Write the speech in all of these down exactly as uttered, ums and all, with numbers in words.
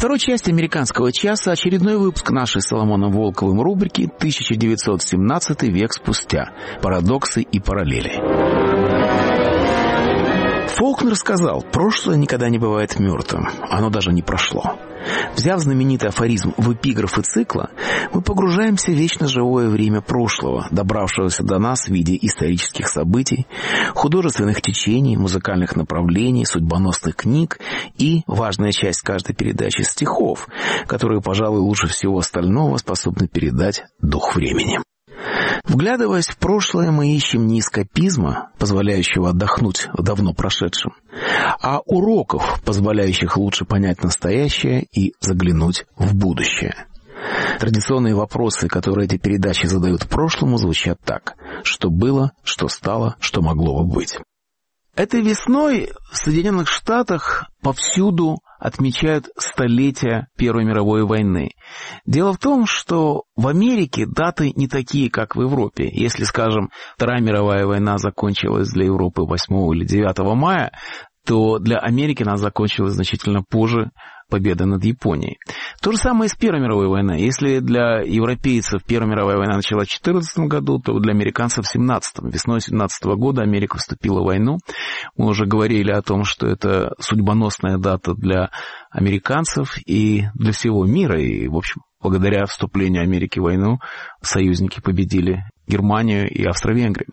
второй части «Американского часа» очередной выпуск нашей с Соломоном Волковым рубрики тысяча девятьсот семнадцатый век спустя. Парадоксы и параллели. Фолкнер сказал: прошлое никогда не бывает мертвым, оно даже не прошло. Взяв знаменитый афоризм в эпиграфы цикла, мы погружаемся в вечно живое время прошлого, добравшегося до нас в виде исторических событий, художественных течений, музыкальных направлений, судьбоносных книг и, важная часть каждой передачи, стихов, которые, пожалуй, лучше всего остального способны передать дух времени. Вглядываясь в прошлое, мы ищем не эскапизма, позволяющего отдохнуть в давно прошедшем, а уроков, позволяющих лучше понять настоящее и заглянуть в будущее. Традиционные вопросы, которые эти передачи задают прошлому, звучат так: что было, что стало, что могло бы быть. Этой весной в Соединенных Штатах повсюду отмечают столетие Первой мировой войны. Дело в том, что в Америке даты не такие, как в Европе. Если, скажем, Вторая мировая война закончилась для Европы восьмого или девятого мая, то для Америки она закончилась значительно позже, победа над Японией. То же самое и с Первой мировой войной. Если для европейцев Первая мировая война началась в четырнадцатом году, то для американцев в семнадцатом. Весной семнадцатого года Америка вступила в войну. Мы уже говорили о том, что это судьбоносная дата для американцев и для всего мира. И, в общем, благодаря вступлению Америки в войну союзники победили Германию и Австро-Венгрию.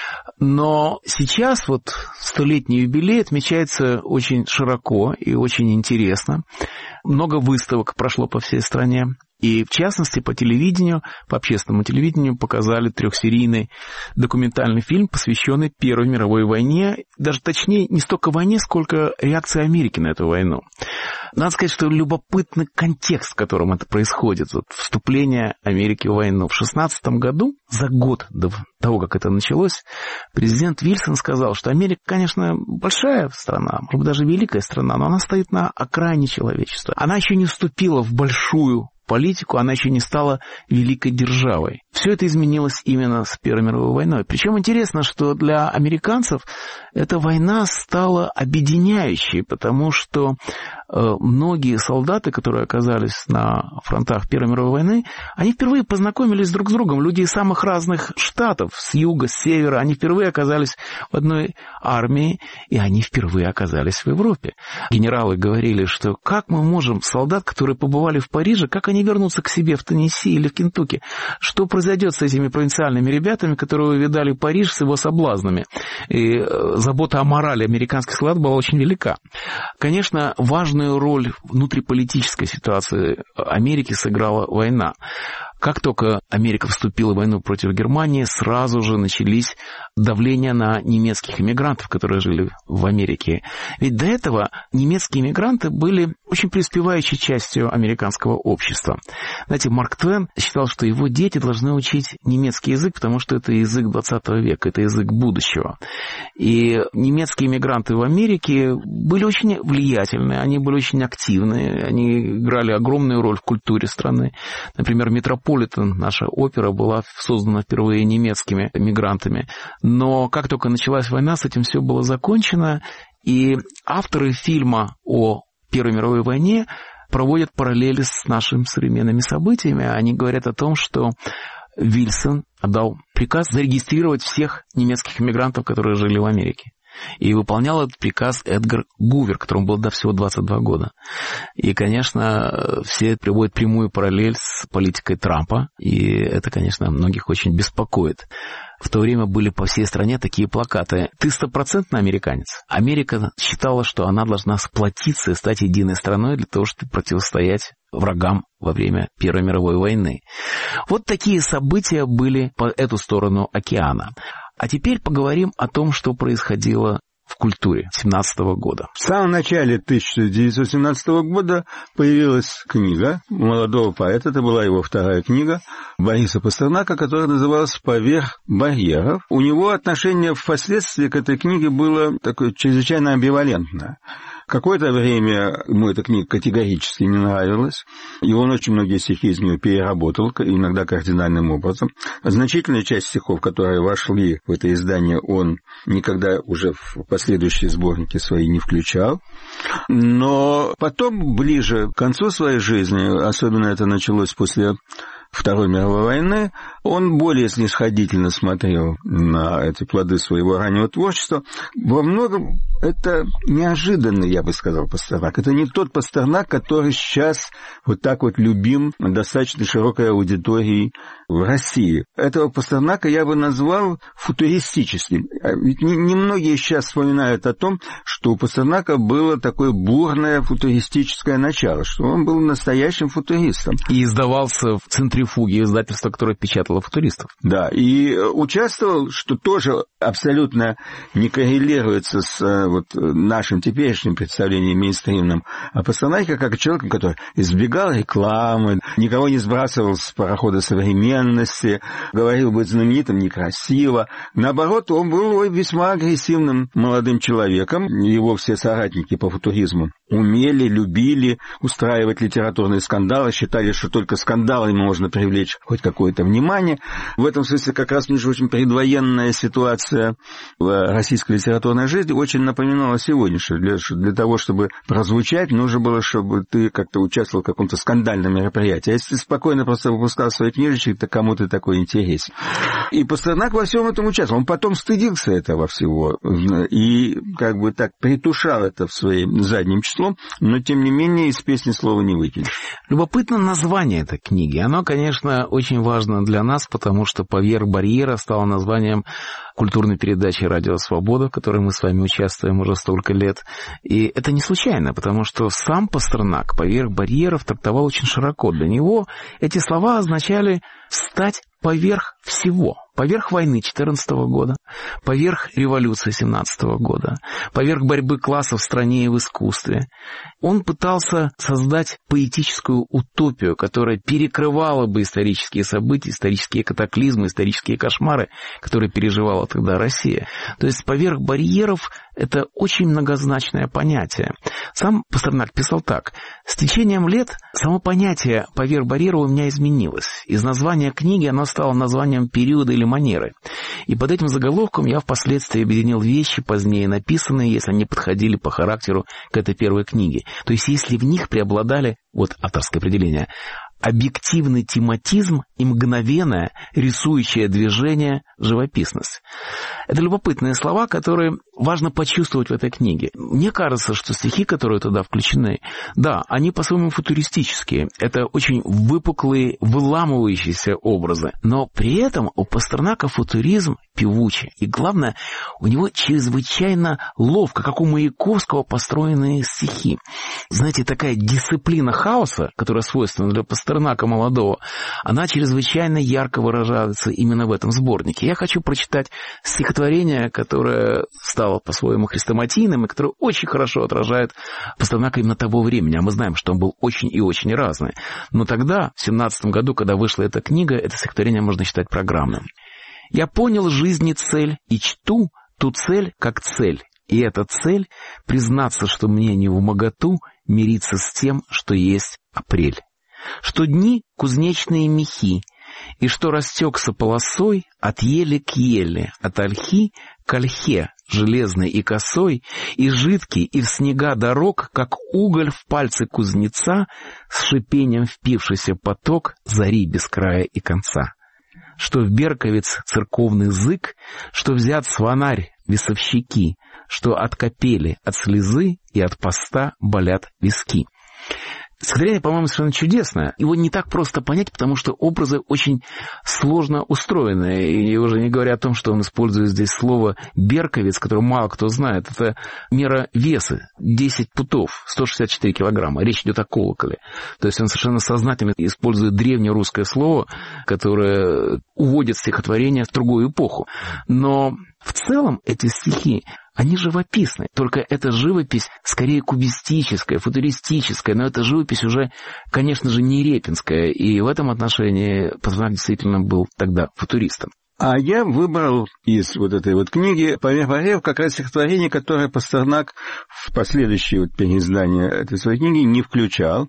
Но сейчас вот столетний юбилей отмечается очень широко и очень интересно. Много выставок прошло по всей стране. И, в частности, по телевидению, по общественному телевидению показали трехсерийный документальный фильм, посвященный Первой мировой войне. Даже точнее, не столько войне, сколько реакции Америки на эту войну. Надо сказать, что любопытный контекст, в котором это происходит. Вот вступление Америки в войну. В шестнадцатом году, за год до того, как это началось, президент Вильсон сказал, что Америка, конечно, большая страна, может быть, даже великая страна, но она стоит на окраине человечества. Она еще не вступила в большую политику, она еще не стала великой державой. Все это изменилось именно с Первой мировой войной. Причем интересно, что для американцев эта война стала объединяющей, потому что э, многие солдаты, которые оказались на фронтах Первой мировой войны, они впервые познакомились друг с другом. Люди из самых разных штатов, с юга, с севера, они впервые оказались в одной армии, и они впервые оказались в Европе. Генералы говорили, что как мы можем, солдат, которые побывали в Париже, как они вернутся к себе в Теннесси или в Кентукки? Что произойдет с этими провинциальными ребятами, которые увидали Париж с его соблазнами? И забота о морали американских солдат была очень велика. Конечно, важную роль в внутриполитической ситуации Америки сыграла война. Как только Америка вступила в войну против Германии, сразу же начались давления на немецких иммигрантов, которые жили в Америке. Ведь до этого немецкие иммигранты были очень преуспевающей частью американского общества. Знаете, Марк Твен считал, что его дети должны учить немецкий язык, потому что это язык двадцатого века, это язык будущего. И немецкие иммигранты в Америке были очень влиятельны, они были очень активны, они играли огромную роль в культуре страны. Например, Метрополитен, наша опера, была создана впервые немецкими мигрантами. Но как только началась война, с этим все было закончено, и авторы фильма о Первой мировой войне проводят параллели с нашими современными событиями. Они говорят о том, что Вильсон отдал приказ зарегистрировать всех немецких иммигрантов, которые жили в Америке. И выполнял этот приказ Эдгар Гувер, которому было до всего двадцать два года. И, конечно, все приводят прямую параллель с политикой Трампа, и это, конечно, многих очень беспокоит. В то время были по всей стране такие плакаты: «Ты стопроцентно американец». Америка считала, что она должна сплотиться и стать единой страной для того, чтобы противостоять врагам во время Первой мировой войны. Вот такие события были по эту сторону океана. А теперь поговорим о том, что происходило в культуре семнадцатого года. В самом начале тысяча девятьсот семнадцатого года появилась книга молодого поэта, это была его вторая книга, Бориса Пастернака, которая называлась «Поверх барьеров». У него отношение впоследствии к этой книге было такое чрезвычайно амбивалентное. Какое-то время ему эта книга категорически не нравилась, и он очень многие стихи из нее переработал, иногда кардинальным образом. Значительная часть стихов, которые вошли в это издание, он никогда уже в последующие сборники свои не включал. Но потом, ближе к концу своей жизни, особенно это началось после Второй мировой войны, он более снисходительно смотрел на эти плоды своего раннего творчества. Во многом это неожиданно, я бы сказал, Пастернак. Это не тот Пастернак, который сейчас вот так вот любим достаточно широкой аудиторией в России. Этого Пастернака я бы назвал футуристическим. Ведь немногие сейчас вспоминают о том, что у Пастернака было такое бурное футуристическое начало, что он был настоящим футуристом. И издавался в «Центрифуге», издательство, которое печатало футуристов. Да, и участвовал, что тоже абсолютно не коррелируется с вот нашим теперешним представлением мейнстримным, а Пастернаке как человеком, который избегал рекламы, никого не сбрасывал с парохода современности, говорил быть знаменитым некрасиво. Наоборот, он был весьма агрессивным молодым человеком. Его все соратники по футуризму умели, любили устраивать литературные скандалы, считали, что только скандалами можно привлечь хоть какое-то внимание. В этом смысле как раз, между прочим, предвоенная ситуация в российской литературной жизни очень напоминала сегодняшнюю. Для, для того, чтобы прозвучать, нужно было, чтобы ты как-то участвовал в каком-то скандальном мероприятии. А если ты спокойно просто выпускал свои книжечки, то кому ты такой интересен. И Пастернак во всем этом участвовал. Он потом стыдился этого всего и как бы так притушал это в своем задним числом, но тем не менее из песни слова не выкинешь. Любопытно название этой книги. Оно, конечно, очень важно для нас, потому что «Поверх барьера» стало названием культурной передачи «Радио Свобода», в которой мы с вами участвуем уже столько лет. И это не случайно, потому что сам Пастернак «Поверх барьеров» трактовал очень широко. Для него эти слова означали «встать поверх всего». Поверх войны четырнадцатого года, поверх революции семнадцатого года, поверх борьбы классов в стране и в искусстве. Он пытался создать поэтическую утопию, которая перекрывала бы исторические события, исторические катаклизмы, исторические кошмары, которые переживала тогда Россия. То есть поверх барьеров — это очень многозначное понятие. Сам Пастернак писал так: «С течением лет само понятие «поверх барьера» у меня изменилось. Из названия книги оно стало названием периода или манеры. И под этим заголовком я впоследствии объединил вещи, позднее написанные, если они подходили по характеру к этой первой книге. То есть если в них преобладали, вот авторское определение, объективный тематизм и мгновенное рисующее движение живописность». Это любопытные слова, которые важно почувствовать в этой книге. Мне кажется, что стихи, которые туда включены, да, они по-своему футуристические. Это очень выпуклые, выламывающиеся образы. Но при этом у Пастернака футуризм певучий. И главное, у него чрезвычайно ловко, как у Маяковского, построенные стихи. Знаете, такая дисциплина хаоса, которая свойственна для Пастернака молодого, она чрезвычайно ярко выражается именно в этом сборнике. Я хочу прочитать стихотворение, которое стало по-своему хрестоматийным и которое очень хорошо отражает Пастернака именно того времени. А мы знаем, что он был очень и очень разный. Но тогда, в семнадцатом году, когда вышла эта книга, это стихотворение можно считать программным. «Я понял жизни цель и чту ту цель как цель. И эта цель — признаться, что мне не вмоготу мириться с тем, что есть апрель. Что дни — кузнечные мехи, и что растекся полосой от ели к еле, от ольхи к ольхе, железной и косой, и жидкий, и в снега дорог, как уголь в пальцы кузнеца, с шипением впившийся поток зари без края и конца. Что в Берковиц церковный зык, что взят свонарь весовщики, что от капели, от слезы и от поста болят виски». Стихотворение, по-моему, совершенно чудесное. Его не так просто понять, потому что образы очень сложно устроены. И уже не говоря о том, что он использует здесь слово «берковец», которое мало кто знает. Это мера веса, десять пудов, сто шестьдесят четыре килограмма. Речь идет о колоколе. То есть он совершенно сознательно использует древнерусское слово, которое уводит стихотворение в другую эпоху. Но в целом эти стихи, они живописны, только эта живопись скорее кубистическая, футуристическая, но эта живопись уже, конечно же, не репинская, и в этом отношении Пастернак действительно был тогда футуристом. А я выбрал из вот этой вот книги «Помер Порев» как раз стихотворение, которое Пастернак в последующее вот переиздание этой своей книги не включал.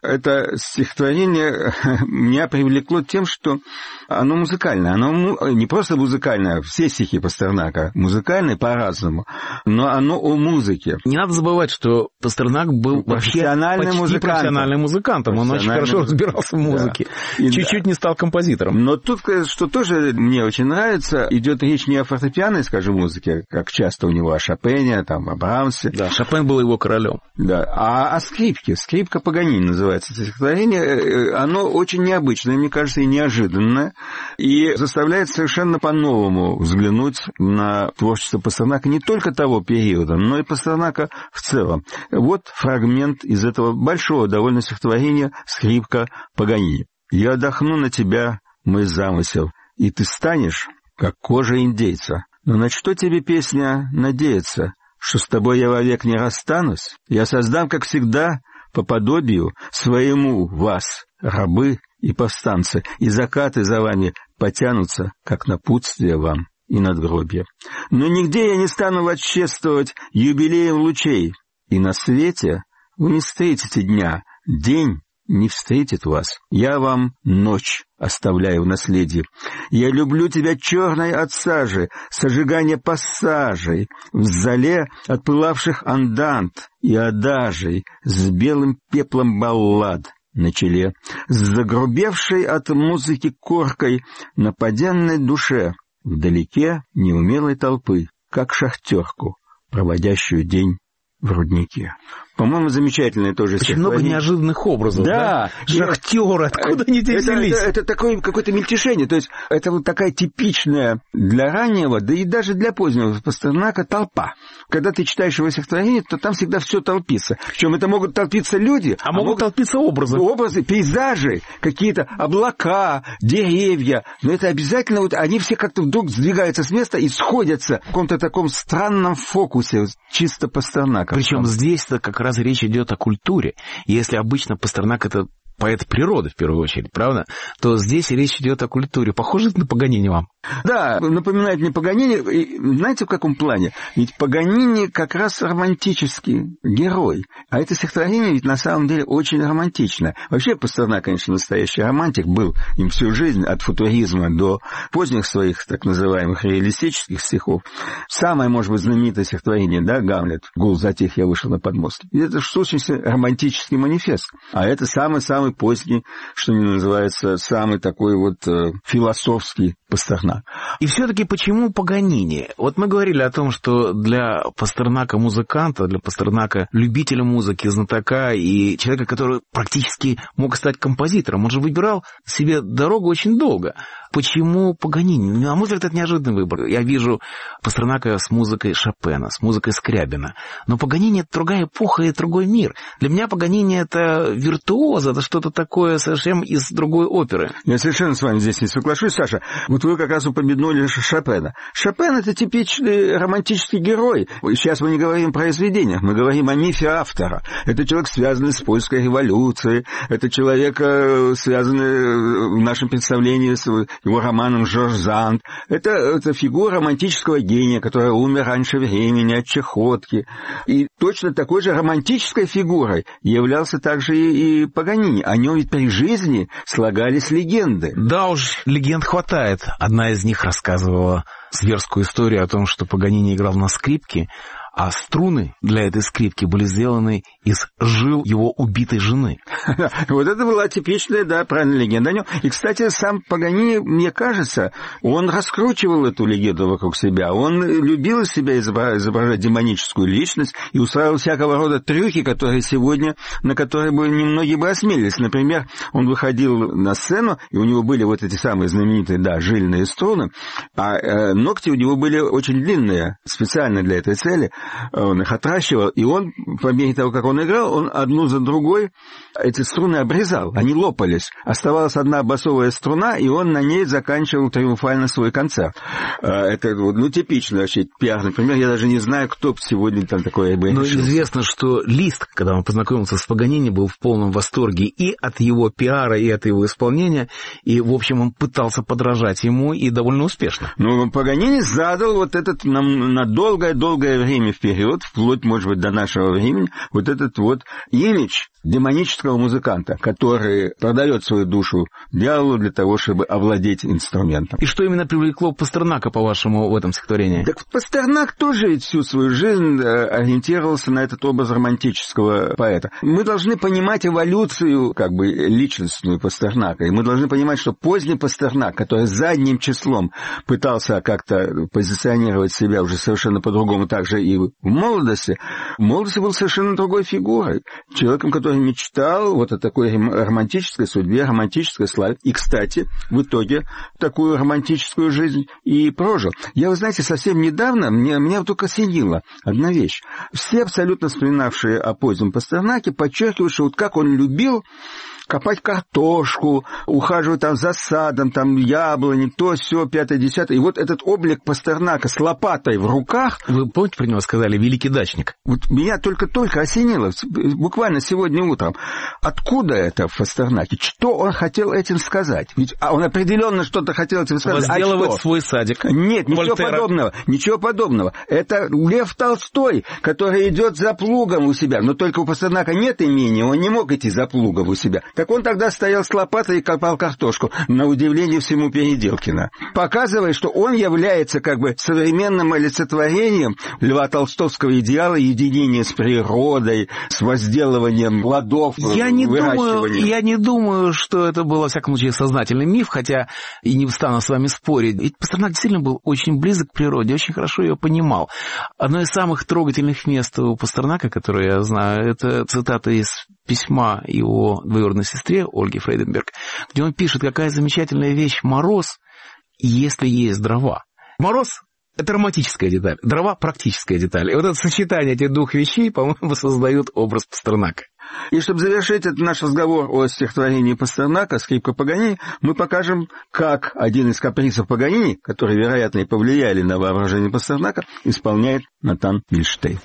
Это стихотворение меня привлекло тем, что оно музыкальное. Оно не просто музыкальное, все стихи Пастернака музыкальные по-разному, но оно о музыке. Не надо забывать, что Пастернак был вообще почти музыкант. профессиональным музыкантом. Он очень хорошо разбирался в музыке. Да. Чуть-чуть да. не стал композитором. Но тут, что тоже мне очень нравится, идет речь не о фортепианной, скажем, музыке, как часто у него о Шопене, там, о Брамсе. Да, Шопен был его королем. Да, а о скрипке. Скрипка Паганини называется это стихотворение. Оно очень необычное, мне кажется, и неожиданное, и заставляет совершенно по-новому взглянуть на творчество Пастернака не только того периода, но и Пастернака в целом. Вот фрагмент из этого большого довольно стихотворения «Скрипка Паганини». «Я отдохну на тебя, мой замысел, и ты станешь, как кожа индейца. Но на что тебе, песня, надеяться, что с тобой я вовек не расстанусь? Я создам, как всегда, по подобию своему вас, рабы и повстанцы, и закаты за вами потянутся, как напутствие вам и надгробье. Но нигде я не стану восчествовать юбилеем лучей, и на свете вы не встретите дня, день не встретит вас. Я вам ночь оставляю в наследие. Я люблю тебя черной от сажи, сожигания пассажей, в зале от пылавших андант и адажей, с белым пеплом баллад на челе, с загрубевшей от музыки коркой на поденной душе, вдалеке неумелой толпы, как шахтерку, проводящую день в руднике». По-моему, замечательное тоже очень много неожиданных образов. Да. да? Шахтеры, откуда они здесь взялись? Это, это, это такое какое-то мельтешение. То есть это вот такая типичная для раннего, да и даже для позднего Пастернака толпа. Когда ты читаешь его стихотворение, то там всегда все толпится. Причем это могут толпиться люди. А, а могут, могут толпиться образы. Образы, пейзажи, какие-то облака, деревья. Но это обязательно, вот они все как-то вдруг сдвигаются с места и сходятся в каком-то таком странном фокусе, чисто Пастернака. Причем здесь-то как раз речь идет о культуре. Если обычно Пастернак — это поэт природы, в первую очередь, правда, то здесь речь идет о культуре. Похоже на Паганини вам? Да, напоминает мне Паганини. И знаете, в каком плане? Ведь Паганини как раз романтический герой. А это стихотворение ведь на самом деле очень романтичное. Вообще Пастернак, конечно, настоящий романтик, был им всю жизнь, от футуризма до поздних своих так называемых реалистических стихов. Самое, может быть, знаменитое стихотворение, да, «Гамлет», «Гул затих, я вышел на подмостки». Это в сущности романтический манифест. А это самый-самый поздний, что не называется, самый такой вот э, философский Пастернак. И все-таки почему Паганини? Вот мы говорили о том, что для Пастернака музыканта, для Пастернака любителя музыки, знатока и человека, который практически мог стать композитором, он же выбирал себе дорогу очень долго. Почему Паганини? На мой взгляд, это неожиданный выбор. Я вижу Пастернака с музыкой Шопена, с музыкой Скрябина. Но Паганини — это другая эпоха и другой мир. Для меня Паганини — это виртуоз, это что-то такое совсем из другой оперы. Я совершенно с вами здесь не соглашусь, Саша. Вот вы как раз упомянули Шопена. Шопен — это типичный романтический герой. Сейчас мы не говорим про произведениях, мы говорим о мифе автора. Это человек, связанный с польской революцией, это человек, связанный в нашем представлении с его романом «Жорж Санд». Это, это фигура романтического гения, который умер раньше времени от чахотки. И точно такой же романтической фигурой являлся также и, и Паганини. О нем ведь при жизни слагались легенды. Да уж, легенд хватает. Одна из них рассказывала зверскую историю о том, что Паганини играл на скрипке, а струны для этой скрипки были сделаны из жил его убитой жены. Вот это была типичная, да, правильная легенда о нем. И, кстати, сам Паганини, мне кажется, он раскручивал эту легенду вокруг себя. Он любил из себя изображать демоническую личность и устраивал всякого рода трюки, которые сегодня, на которые бы немногие бы осмелились. Например, он выходил на сцену, и у него были вот эти самые знаменитые, да, жильные струны, а э, ногти у него были очень длинные, специально для этой цели. он их отращивал, и он, по мере того, как он играл, он одну за другой эти струны обрезал, они лопались. Оставалась одна басовая струна, и он на ней заканчивал триумфально свой концерт. Это, ну, типичный вообще пиарный пример. Я даже не знаю, кто сегодня там такое бы Но решился. известно, что Лист, когда он познакомился с Паганини, был в полном восторге и от его пиара, и от его исполнения, и, в общем, он пытался подражать ему, и довольно успешно. Ну, Паганини задал вот этот на, на долгое-долгое время вперед, вплоть, может быть, до нашего времени, вот этот вот имидж демонического музыканта, который продает свою душу дьяволу для того, чтобы овладеть инструментом. И что именно привлекло Пастернака, по-вашему, в этом стихотворении? Так Пастернак тоже ведь всю свою жизнь ориентировался на этот образ романтического поэта. Мы должны понимать эволюцию, как бы, личностную Пастернака, и мы должны понимать, что поздний Пастернак, который задним числом пытался как-то позиционировать себя уже совершенно по-другому, также и в молодости, в молодости был совершенно другой фигурой, человеком, который мечтал вот о такой романтической судьбе, романтической славе. И, кстати, в итоге такую романтическую жизнь и прожил. Я, вы знаете, совсем недавно, мне, меня вдруг осенила одна вещь. Все абсолютно вспоминавшие о позднем Пастернаке подчеркивают, что вот как он любил копать картошку, ухаживать там за садом, там яблони, то, сё, пятое, десятое. И вот этот облик Пастернака с лопатой в руках... Вы помните, про него сказали «великий дачник»? Вот меня только-только осенило, буквально сегодня утром. Откуда это в Пастернаке? Что он хотел этим сказать? Ведь он определенно что-то хотел этим сказать. Возделывать а что? свой садик. Нет, ничего Вольтера. подобного. Ничего подобного. Это Лев Толстой, который идет за плугом у себя. Но только у Пастернака нет имения, он не мог идти за плугом у себя. Так он тогда стоял с лопатой и копал картошку, на удивление всему Переделкина, показывая, что он является как бы современным олицетворением Льва Толстовского идеала единения с природой, с возделыванием плодов, я не думаю, я не думаю, что это был, во всяком случае, сознательный миф, хотя и не стану с вами спорить. Ведь Пастернак действительно был очень близок к природе, очень хорошо ее понимал. Одно из самых трогательных мест у Пастернака, которое я знаю, это цитата из письма его двоюродной сестре Ольге Фрейденберг, где он пишет, какая замечательная вещь мороз, если есть дрова. Мороз — это романтическая деталь, дрова — практическая деталь. И вот это сочетание этих двух вещей, по-моему, создают образ Пастернака. И чтобы завершить этот наш разговор о стихотворении Пастернака «Скрипка Паганини», мы покажем, как один из капризов Паганини, которые, вероятно, и повлияли на воображение Пастернака, исполняет Натан Вильштейн.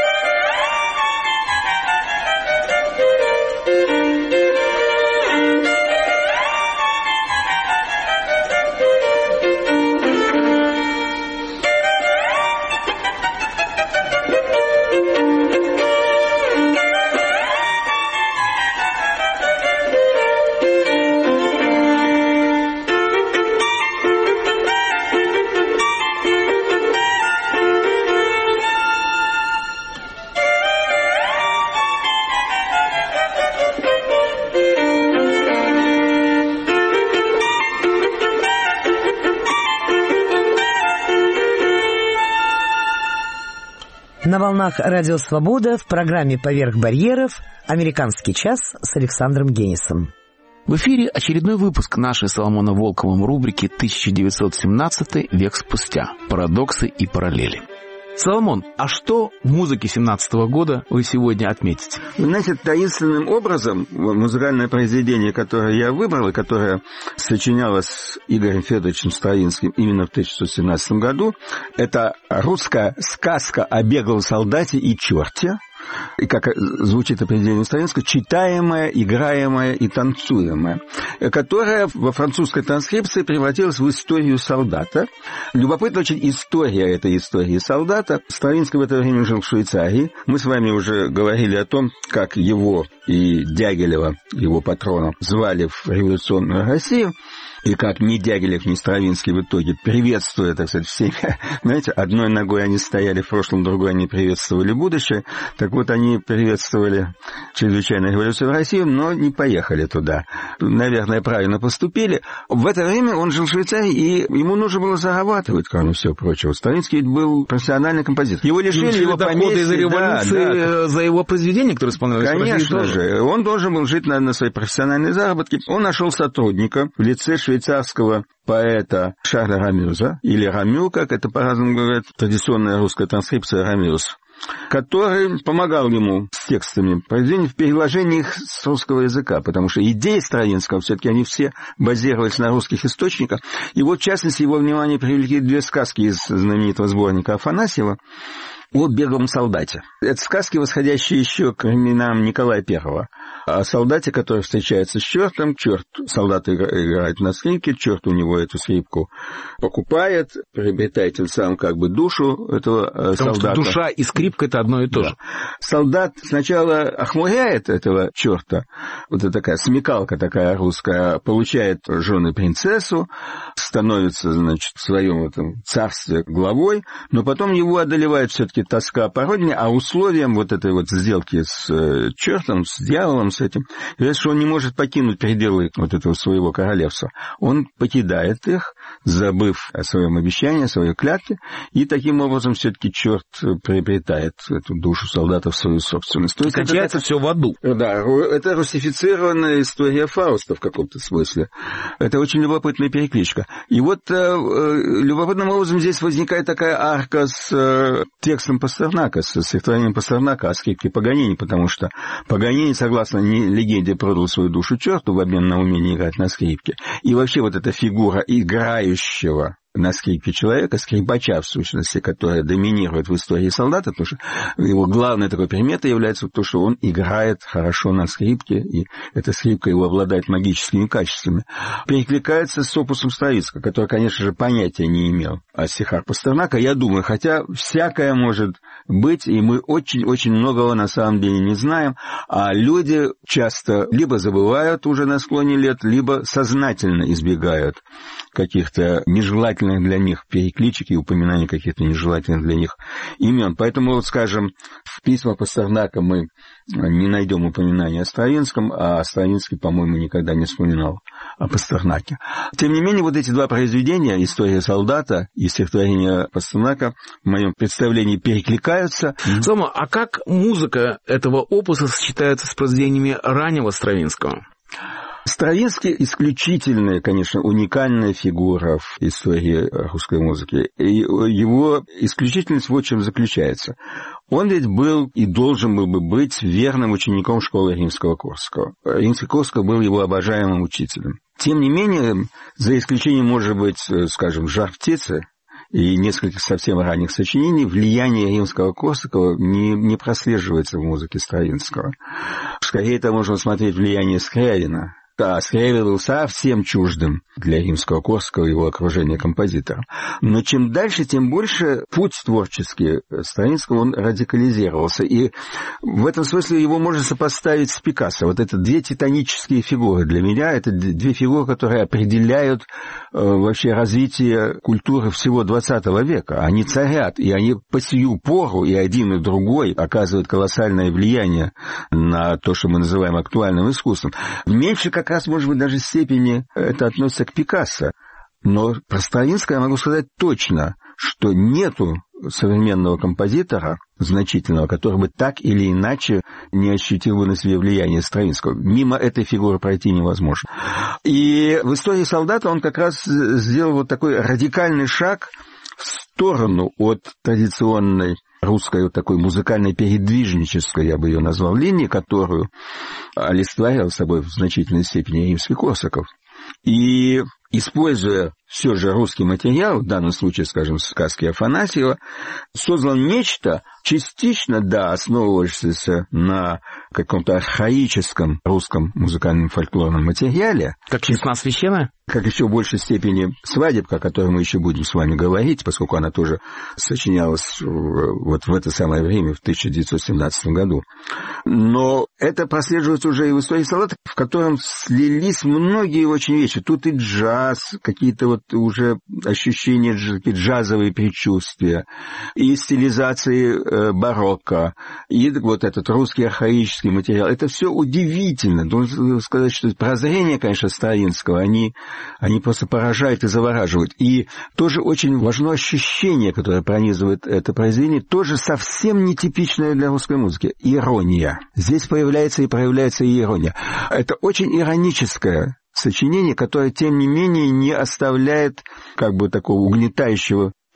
На волнах Радио Свобода в программе «Поверх барьеров» «Американский час» с Александром Генисом. В эфире очередной выпуск нашей Соломона Волковым рубрики тысяча девятьсот семнадцатый век спустя. Парадоксы и параллели. Соломон, а что в музыке семнадцатого года вы сегодня отметите? Вы знаете, таинственным образом музыкальное произведение, которое я выбрал, и которое сочинялось Игорем Федоровичем Стравинским именно в тысяча девятьсот семнадцатом году, это русская сказка о беглом солдате и черте, и как звучит определение Стравинского, читаемая, играемая и танцуемая, которая во французской транскрипции превратилась в историю солдата. Любопытна очень история этой истории солдата. Стравинский в это время жил в Швейцарии. Мы с вами уже говорили о том, как его и Дягилева, его патрона, звали в революционную Россию. И как ни Дягилев, ни Стравинский в итоге, приветствуя, так сказать, всеми, знаете, одной ногой они стояли в прошлом, другой они приветствовали будущее. Так вот, они приветствовали чрезвычайную революцию в Россию, но не поехали туда. Наверное, правильно поступили. В это время он жил в Швейцарии, и ему нужно было зарабатывать, кроме всего прочего. Стравинский был профессиональный композитор. Его лишили его поместья. Из-за революции, да, да. За его произведения, которые исполнялись в России. Конечно же. Он должен был жить на, на свои профессиональные заработки. Он нашел сотрудника в лице швейцарского поэта Шарля Рамюза, или Рамю, как это по-разному говорят, традиционная русская транскрипция Рамюз. который помогал ему с текстами произведений в переложении их с русского языка, потому что идеи Стравинского, все-таки они все базировались на русских источниках. И вот, в частности, его внимание привлекли две сказки из знаменитого сборника Афанасьева о беглом солдате. Это сказки, восходящие еще к временам Николая Первого. О солдате, который встречается с чертом, черт, солдат играет на скрипке, черт у него эту скрипку покупает, приобретает тем самым как бы душу этого Потому солдата. Потому что душа и скрипка — это одно и то да. же. Солдат сначала охмуряет этого черта, вот это такая смекалка такая русская, получает жены принцессу, становится, значит, в своем этом царстве главой, но потом его одолевает все-таки тоска по родине, а условием вот этой вот сделки с э, чертом, с дьяволом, с этим, говорит, что он не может покинуть пределы вот этого своего королевства. Он покидает их, забыв о своем обещании, о своей клятве, и таким образом все-таки черт приобретает эту душу солдата в свою собственность. То есть кончается это, все в аду. Да, это русифицированная история Фауста в каком-то смысле. Это очень любопытная перекличка. И вот э, э, любопытным образом здесь возникает такая арка с э, текстом Пастернака, с стихотворением Пастернака о скрипке Паганини, потому что Паганини, согласно легенде, продал свою душу черту в обмен на умение играть на скрипке. И вообще вот эта фигура играющего на скрипке человека, скрипача, в сущности, которая доминирует в истории солдата, потому что его главной такой приметой является то, что он играет хорошо на скрипке, и эта скрипка его обладает магическими качествами, перекликается с опусом Стравинского, который, конечно же, понятия не имел о стихах Пастернака, я думаю, хотя всякое может быть, и мы очень-очень многого на самом деле не знаем, а люди часто либо забывают уже на склоне лет, либо сознательно избегают каких-то нежелательных для них перекличек и упоминаний каких-то нежелательных для них имен. Поэтому, вот, скажем, в письмах Пастернака мы не найдем упоминания о Стравинском, а Стравинский, по-моему, никогда не вспоминал о Пастернаке. Тем не менее, вот эти два произведения, «История солдата» и стихотворение Пастернака, в моем представлении перекликаются. Слава, а как музыка этого опуса сочетается с произведениями раннего Стравинского? Стравинский исключительная, конечно, уникальная фигура в истории русской музыки. И его исключительность вот в чем заключается. Он ведь был и должен был бы быть верным учеником школы Римского-Корсакова. Римский-Корсаков был его обожаемым учителем. Тем не менее, за исключением, может быть, скажем, «Жар птицы» и нескольких совсем ранних сочинений, влияние Римского-Корсакова не, не прослеживается в музыке Стравинского. Скорее, это можно смотреть влияние Скрябина. А Скрябин был совсем чуждым для Римского-Корсакова и его окружения композитором. Но чем дальше, тем больше путь творческий Стравинского, он радикализировался. И в этом смысле его можно сопоставить с Пикассо. Вот это две титанические фигуры для меня, это две фигуры, которые определяют э, вообще развитие культуры всего двадцатого века. Они царят, и они по сию пору, и один, и другой, оказывают колоссальное влияние на то, что мы называем актуальным искусством. Меньше, как раз, может быть, даже в степени это относится к Пикассо. Но про Стравинского я могу сказать точно, что нету современного композитора значительного, который бы так или иначе не ощутил бы на себе влияние Стравинского. Мимо этой фигуры пройти невозможно. И в истории солдата он как раз сделал вот такой радикальный шаг в сторону от традиционной русской вот такой музыкальной передвижнической, я бы ее назвал, линии, которую олицетворял собой в значительной степени Римский-Корсаков. И, используя все же русский материал, в данном случае, скажем, сказки Афанасьева, создал нечто, частично, да, основывающееся на каком-то архаическом русском музыкальном фольклорном материале. Как весна священная? Как еще в большей степени свадебка, о которой мы еще будем с вами говорить, поскольку она тоже сочинялась вот в это самое время, в тысяча девятьсот семнадцатом году. Но это прослеживается уже и в истории солдата, в котором слились многие очень вещи. Тут и джаз, какие-то вот уже ощущения, джазовые предчувствия, и стилизации барокко, и вот этот русский архаический материал. Это все удивительно. Должен сказать, что прозрение, конечно, Стравинского, они, они просто поражают и завораживают. И тоже очень важно ощущение, которое пронизывает это произведение, тоже совсем нетипичное для русской музыки. Ирония. Здесь появляется и проявляется и ирония. Это очень ироническое сочинение, которое, тем не менее, не оставляет как бы такого угнетающего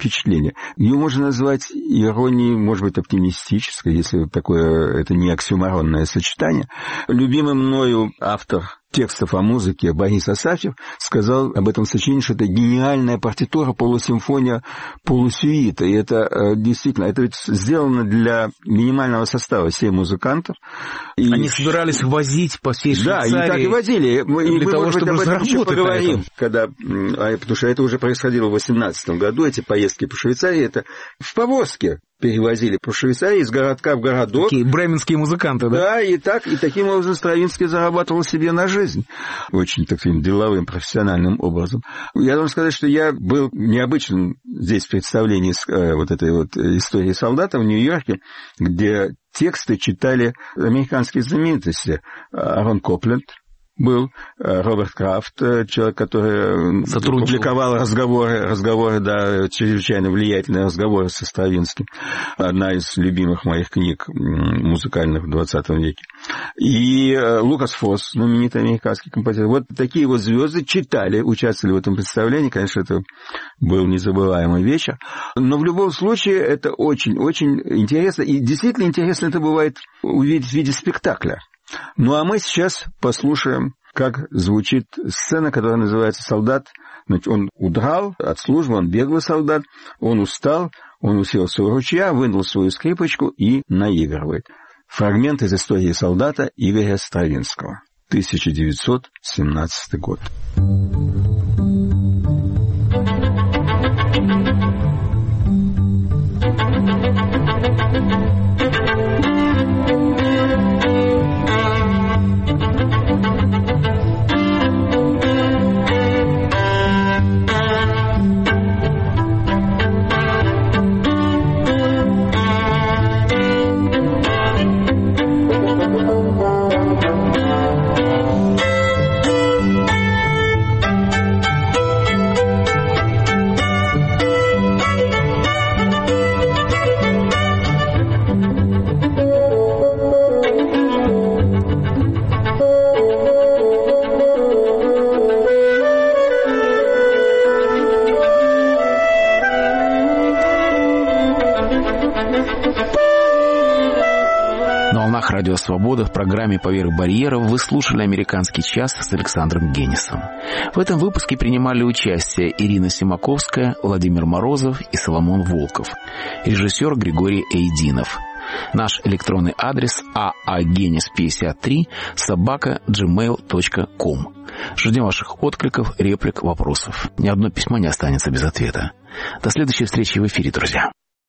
впечатление. Ее можно назвать иронией, может быть, оптимистической, если такое, это не оксюморонное сочетание. Любимый мною автор текстов о музыке Борис Асафьев сказал об этом сочинении, что это гениальная партитура, полусимфония, полусюита. И это действительно, это ведь сделано для минимального состава семь музыкантов. И... Они собирались возить по всей Швейцарии. Да, и так и возили. Мы, для и мы, того, может чтобы быть, об этом еще поговорим, когда, потому что это уже происходило в восемнадцатом году, эти поездки по Швейцарии, это в повозке перевозили по Швейцарии из городка в городок. Такие бременские музыканты, да? Да, и так, и таким образом Стравинский зарабатывал себе на жизнь. Очень таким деловым, профессиональным образом. Я должен сказать, что я был необычным здесь в представлении вот этой вот истории солдата в Нью-Йорке, где тексты читали американские знаменитости. Арон Копленд был, Роберт Крафт, человек, который публиковал разговоры, разговоры, да, чрезвычайно влиятельные разговоры со Стравинским. Одна из любимых моих книг музыкальных в двадцатом веке. И Лукас Фосс, знаменитый американский композитор. Вот такие вот звезды читали, участвовали в этом представлении. Конечно, это был незабываемый вечер. Но в любом случае это очень-очень интересно. И действительно интересно это бывает увидеть в виде спектакля. Ну, а мы сейчас послушаем, как звучит сцена, которая называется «Солдат». Значит, он удрал от службы, он беглый солдат, он устал, он уселся у ручья, вынул свою скрипочку и наигрывает. Фрагмент из истории солдата Игоря Стравинского, тысяча девятьсот семнадцатый год. Радио Свобода в программе «Поверх барьеров» вы слушали «Американский час» с Александром Генисом. В этом выпуске принимали участие Ирина Симаковская, Владимир Морозов и Соломон Волков. Режиссер Григорий Эйдинов. Наш электронный адрес аагенис пятьдесят три собака джимейл точка ком. Ждем ваших откликов, реплик, вопросов. Ни одно письмо не останется без ответа. До следующей встречи в эфире, друзья.